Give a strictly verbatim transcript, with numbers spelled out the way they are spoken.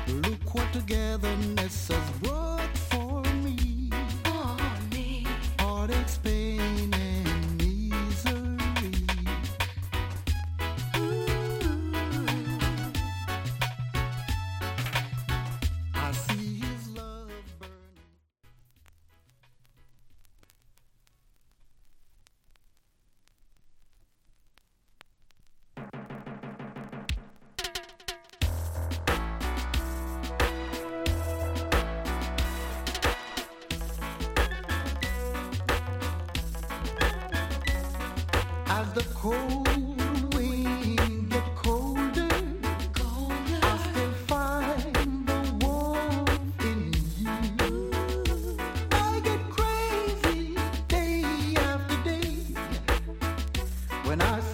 Look what togetherness has brought for me. For me. Heartaches, pain, and misery. Ooh. I see his love burning. As the cold wind get colder, Colder. I still find the warmth in you. I get crazy day after day when I